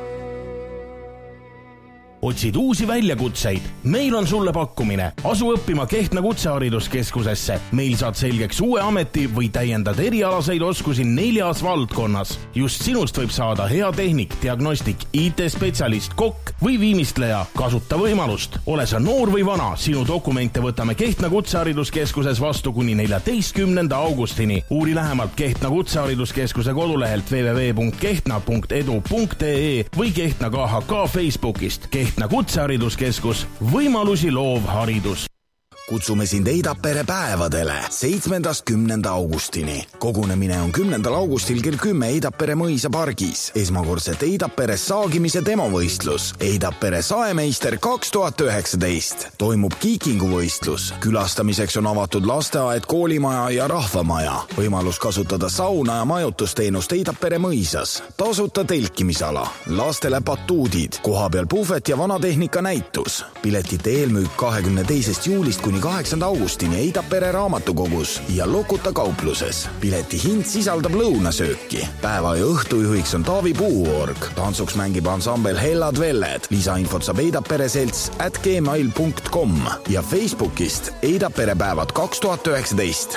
Otsid uusi väljakutseid? Meil on sulle pakkumine. Asu õppima Kehtna kutsehariduskeskusesse. Meil saad selgeks uue ameti või täiendad erialaseid oskusi neljas valdkonnas. Just sinust võib saada hea tehnik, diagnostik, I T-spetsialist, kokk või viimistleja. Kasuta võimalust. Ole sa noor või vana, sinu dokumente võtame Kehtna kutsehariduskeskuses vastu kuni neljateistkümnenda augustini. Uuri lähemalt Kehtna kutsehariduskeskuse kodulehelt w w w punkt kehtna punkt edu punkt ee või Kehtna K H K Facebookist. Kehtna kutsehariduskeskus, võimalusi loov haridus. Kutsume sind Eidapere päevadele seitsmendast kümnenda augustini. Kogunemine on kümnendal augustil kell kümme Eidapere mõisa pargis. Esmakordselt Eidapere saagimise demovõistlus. Eidapere saemeister kaks tuhat üheksateist. Toimub kiikinguvõistlus. Külastamiseks on avatud lasteaed, koolimaja ja rahvamaja. Võimalus kasutada sauna ja majutusteenust Eidapere mõisas. Tasuta telkimisala. Lastele batuudid. Kohapeal puhvet ja vanatehnika näitus. Piletite eelmüük kahekümne teisest juulist kuni kaheksanda augustini Eidapere raamatukogus ja Lokuta kaupluses. Pileti hind sisaldab lõunasööki. Päeva ja õhtujuhiks on Taavi Puuorg. Tantsuks mängib ansambel Hellad Velled. Lisainfot saab Eidapere selts at gmail punkt com ja Facebookist Eidapere päevad kaks tuhat üheksateist.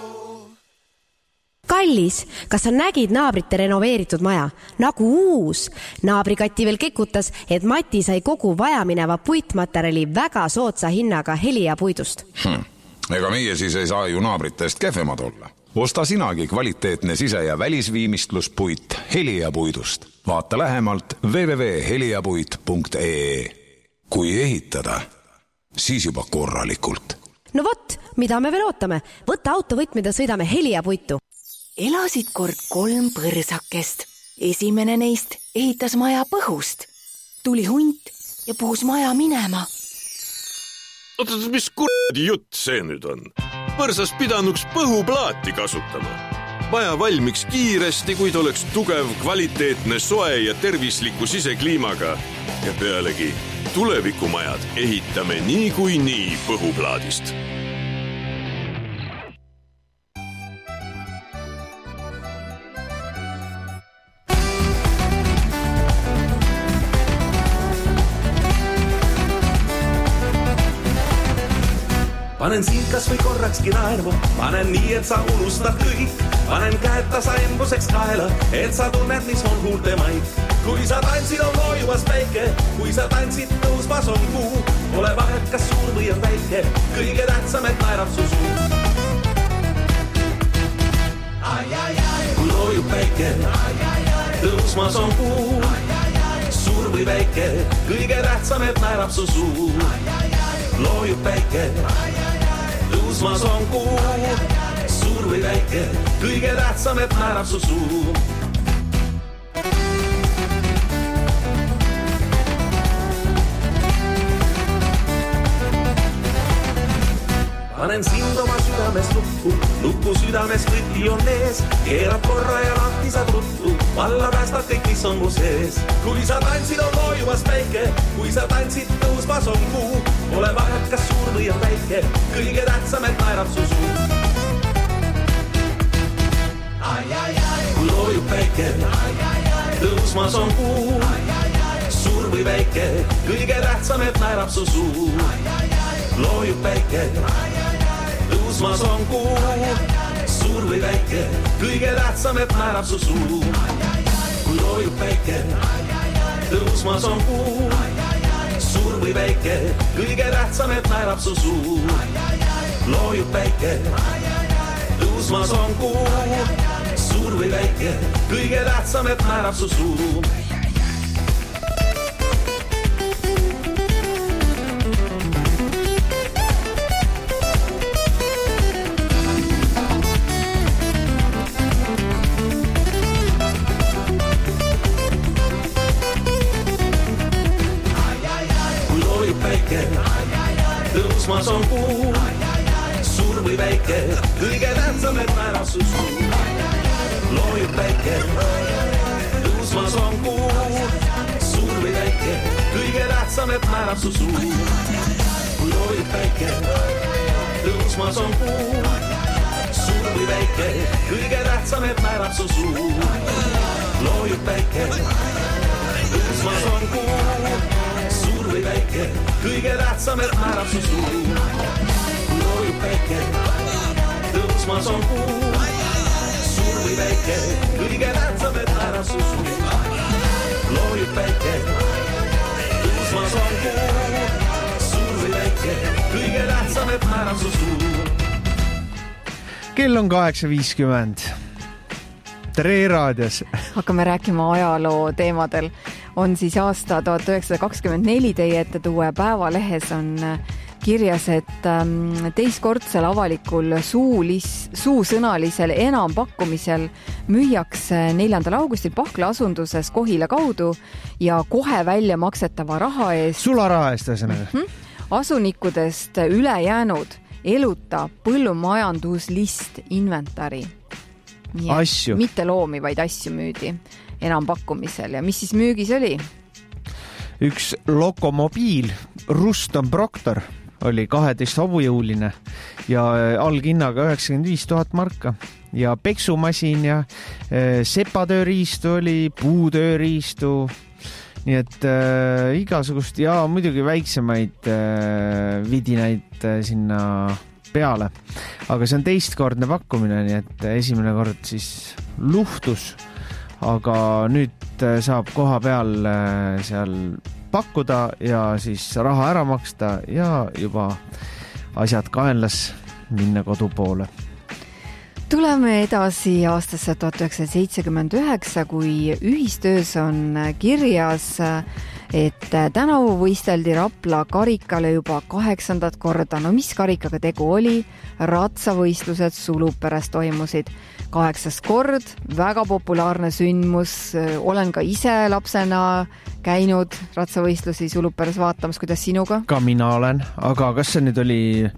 Kallis, kas sa nägid naabrite renoveeritud maja? Nagu uus. Naabrikatti veel kekutas, et Mati sai kogu vajamineva puitmaterjali väga sootsa hinnaga Helia puidust. Hmm. Ega meie siis ei saa ju naabritest kehvemad olla. Osta sinagi kvaliteetne sise- ja välisviimistluspuit Helia puidust. Vaata lähemalt w w w punkt heliapuit punkt ee. Kui ehitada, siis juba korralikult. No vot, mida me veel ootame? Võtta autovõtmid ja sõidame Helia puitu. Elasid kord kolm põrsakest. Esimene neist ehitas maja põhust. Tuli hunt ja puhus maja minema. Oota, mis kuradi jutt see nüüd on? Põrsas pidanuks põhuplaati kasutama. Maja valmiks kiiresti, kuid oleks tugev, kvaliteetne, soe ja tervisliku sisekliimaga. Ja pealegi tulevikumajad ehitame nii kui nii põhuplaadist. Panen sind kas või korrakski naerma, panen nii, et sa unustad kõik. Panen käed tasa embuseks kaela, et sa tunned, mis on huulte maik. Kui sa tantsid, on loojumas päike, kui sa tantsid, tõusmas on kuu. Ole vahet, kas suur või on väike, kõige tähtsam, et naerab su suu. Kui loojub päike, tõusmas on kuu. Suur või väike, kõige tähtsam, et naerab su suu. Loojub päike, tõusmas on kuu, suur või väike, kõige tähtsam, et naerab su suu. Panen sind oma südames lukku, lukku südames kõiki on ees. Keerab korra ja lahti saad ruttu, valla päästad kõik, mis on mu sees. Kui sa tantsid, on loojumas päike, kui sa tantsid, tõusmas on kuu. Ole vahet, kas suur või on väike, kõige tähtsam, et naerab su suu. Kui loojub päike, tõusmas on kuu, suur või väike, kõige tähtsam, et määrab su suu. Loojub päike, tõusmas on kuu, suur või väike, kõige tähtsam, et määrab su suu. Kui loojub päike, tõusmas on kuu, suur või väike, kõige tähtsam, et määrab su suu. Loojub päike, tõusmas on kuu, suur või väike, kõige tähtsam, et määrab su suu. Tõusmas on kuu, suur või väike, kõige tähtsam, et määrab su suu. Loojub päike, tõusmas on kuu, suur või väike, kõige tähtsam, et määrab su suu. Kui loojub päike, tõusmas on kuu, suur või väike, kõige tähtsam, et määrab su suu. Loojub päike, tõusmas on kuu, suur või väike, kõige tähtsam, et määrab su suu. Kui loojub päike, tõusmas on kuu, suur või väike, kõige tähtsam, et määrab su suu. Loojub päike, tõusmas on kuu, suur või väike, kõige tähtsam, et määrab su suu. Kell on kaheksa viiskümmend. Tere raadios. Hakkame rääkima ajaloo teemadel. On siis aasta tuhat üheksasada kakskümmend neli teie ette tuue Päevalehes on kirjas, et teiskordsel avalikul suulis, suusõnalisel enampakkumisel müüakse neljandal augustil Pahkla asunduses Kohila kaudu ja kohe välja maksetava raha eest. Sularaha eest ühesõnaga. Mm-hmm. Asunikudest ülejäänud eluta põllumajanduslist inventari. Nii, asju. Mitte loomi, vaid asju müüdi enampakkumisel. Ja mis siis müügis oli? Üks lokomobiil, Ruston Proctor, oli kaheteist hobujõuline ja alghinnaga üheksakümmend viis tuhat marka. Ja peksumasin ja äh, sepatööriistu oli, puutööriistu. Nii et äh, igasugust ja muidugi väiksemaid äh, vidinaid äh, sinna peale. Aga see on teistkordne pakkumine, nii et esimene kord siis luhtus. Aga nüüd saab koha peal seal pakkuda ja siis raha ära maksta ja juba asjad kaenlas minna kodu poole. Tuleme edasi aastasse tuhat üheksasada seitsekümmend üheksa, kui ühistöös on kirjas, et tänavu võisteldi Rapla karikale juba kaheksandat korda. No mis karikaga tegu oli? Ratsavõistlused Suluperes toimusid kaheksas kord, väga populaarne sündmus. Olen ka ise lapsena käinud ratsavõistlusi Suluperes vaatamas, kuidas sinuga? Ka mina olen, aga kas see nüüd oli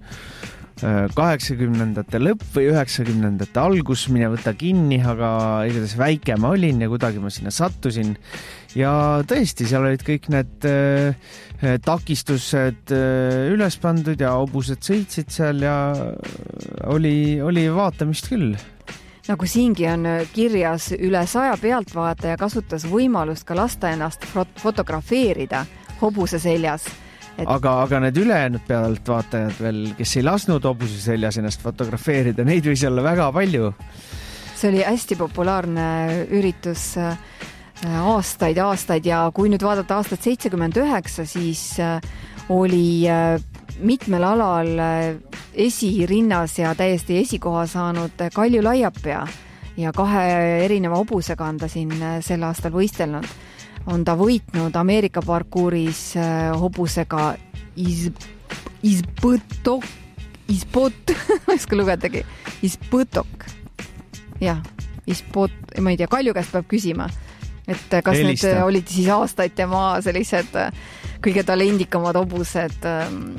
kaheksakümnendate lõpp või üheksakümnendate algus, mine võta kinni, aga igatahes väike ma olin ja kuidagi ma sinna sattusin. Ja tõesti, seal olid kõik need äh, takistused äh, üles pandud ja hobused sõitsid seal ja oli, oli vaatamist küll. Nagu siingi on kirjas, üle saja pealtvaataja kasutas võimalust ka lasta ennast fotografeerida hobuse seljas. Et... Aga, aga need ülejäänud pealtvaatajad veel, kes ei lasnud hobuse seljas ennast fotografeerida, neid võis olla väga palju. See oli hästi populaarne üritus aastaid, aastaid ja kui nüüd vaadata aastat seitsekümmend üheksa, siis oli mitmel alal esirinnas ja täiesti esikoha saanud Kalju Laiapea ja kahe erineva hobusega on ta siin sel aastal võistelnud. On ta võitnud Ameerika parkuuris hobusega Iz, Izbõtok, Izbot, ma ei oska lugetagi, Izbõtok. Jah, Izbot, ma ei tea, Kalju käest peab küsima, et kas Elista. Need olid siis aastaid tema sellised kõige talendikamad hobused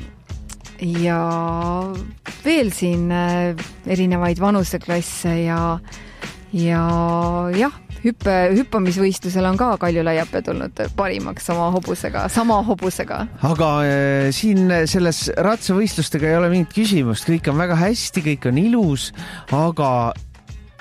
ja veel siin erinevaid vanuseklasse ja, ja jah, hüppe, hüppamisvõistlusel on ka Kalju Laiapea tulnud parimaks oma hobusega, sama hobusega. Aga äh, siin selles ratsavõistlustega ei ole mingit küsimust, kõik on väga hästi, kõik on ilus, aga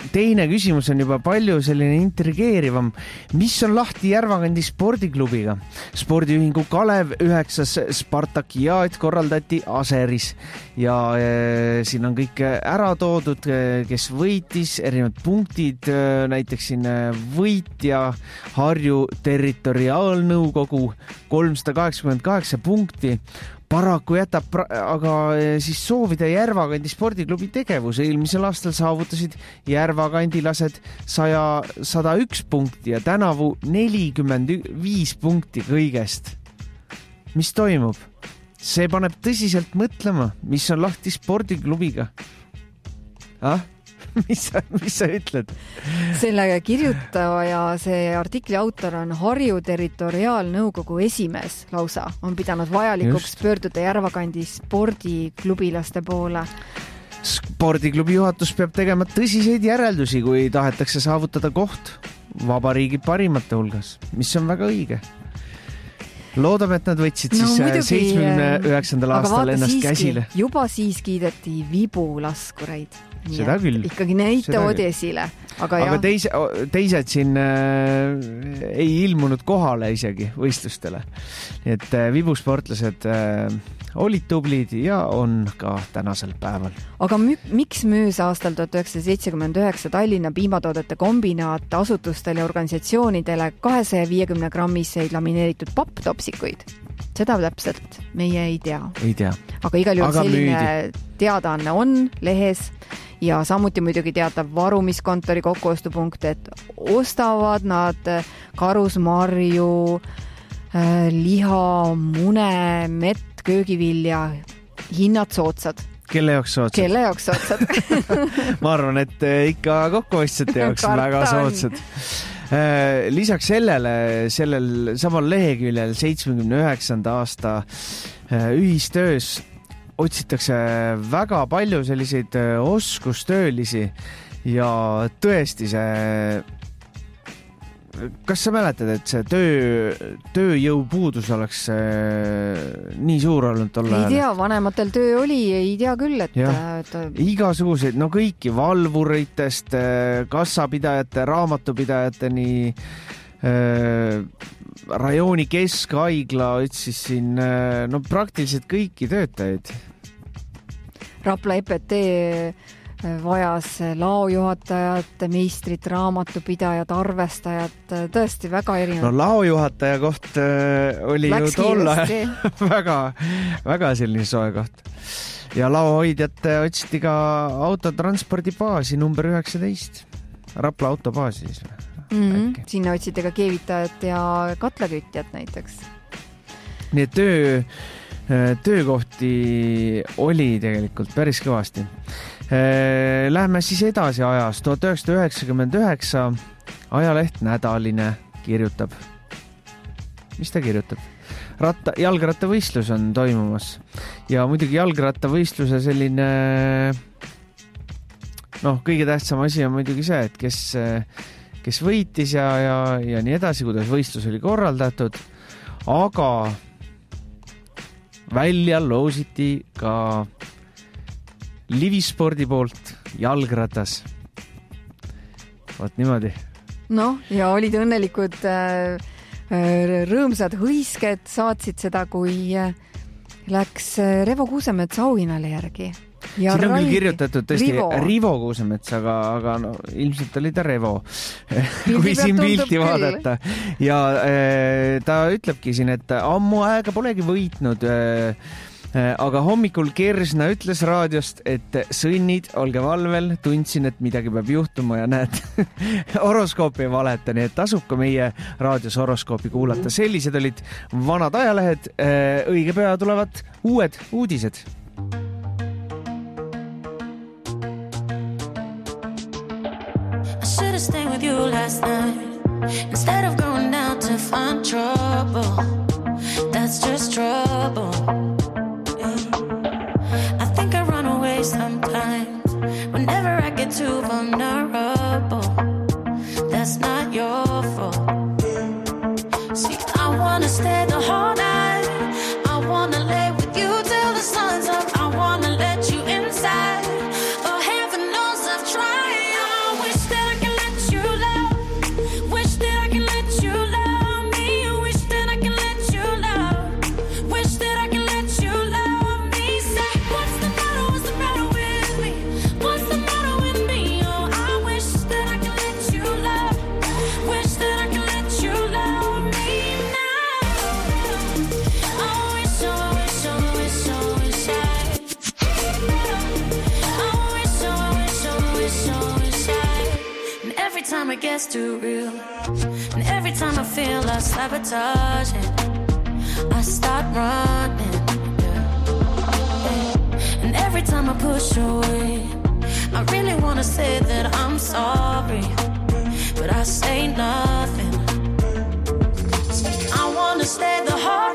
teine küsimus on juba palju selline intrigeerivam. Mis on lahti Järvakandi spordiklubiga? Spordiühingu Kalev üheksas Spartakiaat korraldati Aseris ja e, siin on kõik ära toodud, kes võitis, erinevad punktid, näiteks siin võitja Harju territoriaalnõukogu kolmsada kaheksakümmend kaheksa punkti. Paraku jätab aga siis soovida Järvakandi spordiklubi tegevus. Eelmisel aastal saavutasid järvakandilased sada üks punkti ja tänavu nelikümmend viis punkti kõigest. Mis toimub? See paneb tõsiselt mõtlema, mis on lahti spordiklubiga. Ah? Mis sa, mis sa ütled? Selle kirjutaja ja see artikli autor on Harju territoriaalnõukogu esimees lausa. On pidanud vajalikuks Just. pöörduda Järvakandi spordiklubilaste poole. Spordiklubi juhatus peab tegema tõsiseid järeldusi, kui tahetakse saavutada koht vabariigi parimate hulgas, mis on väga õige. Loodame, et nad võtsid no, siis seitsmekümne üheksandal aastal ennast siiski, käsile. Juba siis kiideti vibulaskureid. Seda küll. Ikkagi neid toodi esile. Aga, aga teise, teised siin äh, ei ilmunud kohale isegi võistlustele. Et äh, vibusportlased äh, olid tublid ja on ka tänasel päeval. Aga mü- miks müüs aastal tuhat üheksasada seitsekümmend üheksa Tallinna piimatoodete kombinaat asutustele ja organisatsioonidele kahesaja viiekümne grammiseid lamineeritud papptopsikuid? Seda täpselt meie ei tea. Ei tea. Aga igal juhul aga selline müüdi. Teadaanne on lehes ja samuti muidugi teatab varumiskontori kokkuostupunkt, et ostavad nad karusmarju, liha, mune, mett, köögivilja, hinnad sootsad. Kelle jaoks sootsad? Kelle jaoks sootsad? Ma arvan, et ikka kokkuostjate jaoks on väga sootsad. Lisaks sellele, sellel samal leheküljel seitsmekümne üheksanda aasta ühistöös otsitakse väga palju selliseid oskustöölisi ja tõesti see, kas sa mäletad, et see töö, tööjõupuudus oleks nii suur olnud tol ajal? Ei tea, vanematel töö oli, ei tea küll, et... et... Igasuguseid, no kõiki valvuritest, kassapidajate, raamatupidajateni, rajooni keskhaigla otsis siin no praktiliselt kõiki töötajaid. Rapla E P T vajas laojuhatajat, meistrit, raamatupidajat, arvestajat, tõesti väga erinev. No laojuhataja koht oli Läks ju tol ajal väga, väga selline soe koht. Ja laohoidjat otsiti ka autotranspordibaasi number üheksateist. Rapla autobaasi siis. Mm-hmm. Sinna otsite ka keevitajat ja katlakütjat näiteks. Nii et töö, töökohti oli tegelikult päris kõvasti. Läheme siis edasi ajas. tuhat üheksasada üheksakümmend üheksa ajaleht Nädaline kirjutab. Mis ta kirjutab? Ratta, jalgrattavõistlus on toimumas. Ja muidugi jalgrattavõistluse selline noh, kõige tähtsam asi on muidugi see, et kes kes võitis ja, ja, ja nii edasi, kuidas võistlus oli korraldatud, aga välja loositi ka Livispordi poolt jalgratas. Vaat niimoodi. No, ja olid õnnelikud rõõmsad hõisked, saatsid seda, kui läks Revo Kuusemetsa auhinnale järgi. Ja siin on küll kirjutatud tõesti Rivo, Rivo Kuusemets, aga, aga no, ilmselt oli ta Revo, kui siin pilti vaadata. Ja äh, ta ütlebki siin, et ammu aega polegi võitnud, äh, aga hommikul Kersna ütles raadiost, et sõnnid, olge valvel, tundsin, et midagi peab juhtuma ja näed, horoskoopi ei valeta, nii et tasub ka meie raadios horoskoopi kuulata. Sellised olid vanad ajalehed, äh, õige pea tulevad uued uudised. Should've stayed with you last night instead of going out to find trouble. That's just trouble. Yeah. I think I run away sometimes whenever I get too vulnerable. That's not your fault. See, I wanna stay the whole night. I wanna lay with you till the sun's up. I wanna let you inside. Oh, heaven knows I've tried. I wish time it gets too real, and every time I feel I sabotage it, I start running, yeah. And every time I push away, I really wanna say that I'm sorry, but I say nothing. I wanna stay the whole